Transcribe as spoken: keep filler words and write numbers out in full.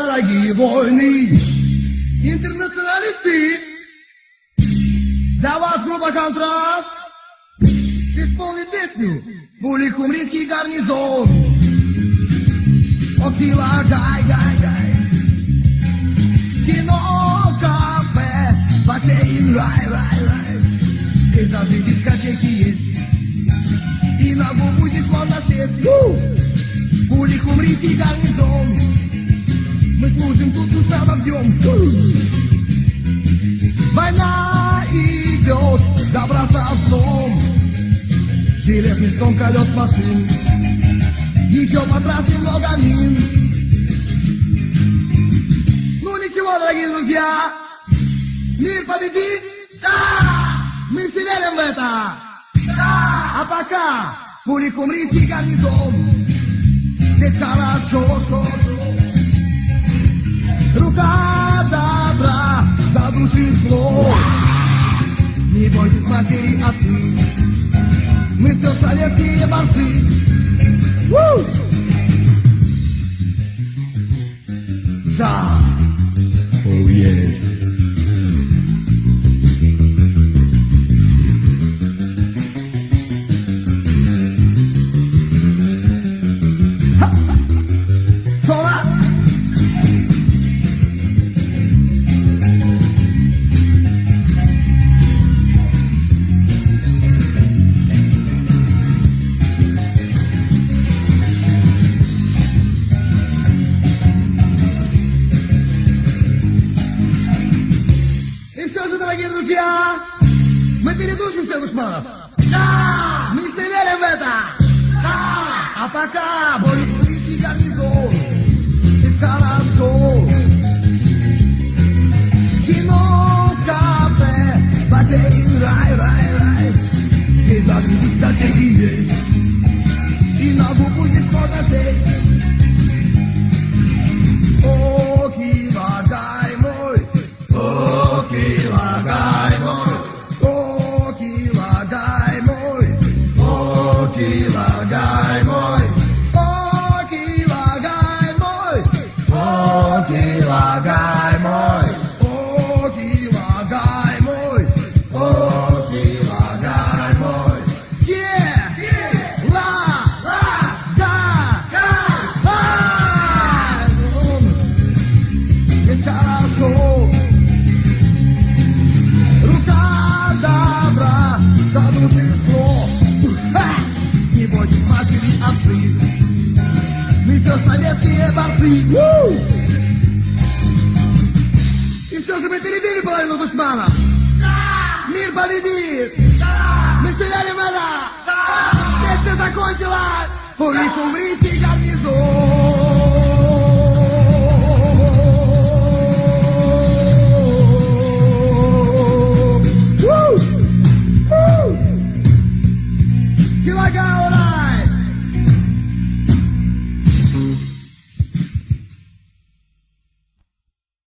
дорогие войны, интернационалисты, для вас группа «Контраст» исполнит песню «Пули-Кумрийский гарнизон». Окила, гай, гай, гай, кино, кафе, бассейн, рай, рай, рай. Здесь даже дискотеки есть, и на губу будет можно сесть. Пули-Кумрийский гарнизон, мы служим тут уж днем. Война идет, добраться в дом, железный стон колес машин, еще по трассе много мин. Ну ничего, дорогие друзья, мир победит, да! Мы все верим в это, да! А пока Пули-Кумрийский гарнизон, здесь хорошо, шо, шо. Рука добра задушит зло. Не бойтесь, матери, отцы, мы все советские борцы. Woo! Ja. Oh yes. Соло. Дорогие друзья, мы передушим всех душманов. Да! Мы все верим в это. Да! А пока Пули-Кумрийский гарнизон, здесь хорошо. Кино, кафе, бассейн, рай, рай, рай. Здесь даже дискотеки есть, и на губу будет можно сесть. Окила, гай мой, окила, гай мой, окила, гай мой, окила, гай мой, окила, гай мой, окила, гай мой, окила, гай мой, окила, гай мой. Yeah! Ла! Ла! Да! Да! Здесь хорошо. Рука добра задушит зло. Не бойтесь, матери, отцы, мы все советские борцы. Woo! И все же мы перебили половину душманов. Да! Мир победит. Да! Мы все верим в это. Да! Песня закончилась. Пули-Кумрийский